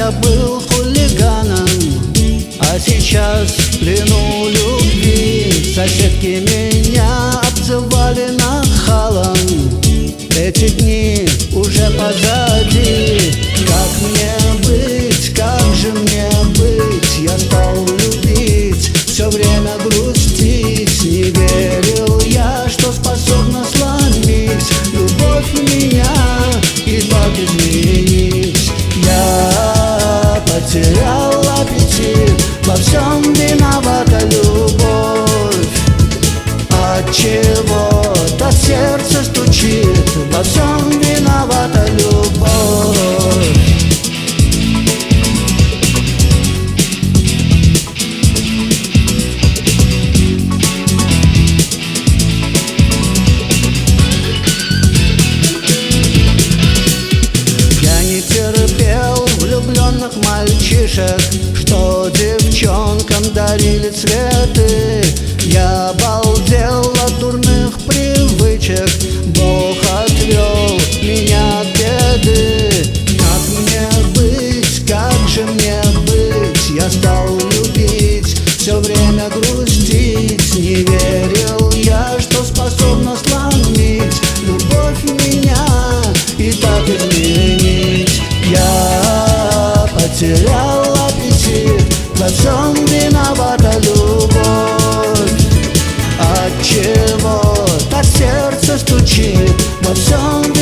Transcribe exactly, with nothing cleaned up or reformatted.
я был хулиганом, а сейчас в плену любви. Соседки меня обзывали нахалом, эти дни уже позади. Как мне быть, как же мне быть? Я стал любить, все время грустить. Не верил я, что способна сломить любовь меня и так изменить. Я потерял аппетит, во всем виновата любовь. Отчего-то сердце стучит, во всем виновата любовь. Я не терпел влюбленных мальчишек, что девчонкам дарили цветы. Я обалдел от дурных привычек, Бог отвел меня от беды. Как мне быть, как же мне быть? Я стал любить, все время грустить. Не верил я, что способна сломить любовь меня и так изменить. Я потерял аппетит, во всем виновата любовь. Отчего так сердце стучит, во всем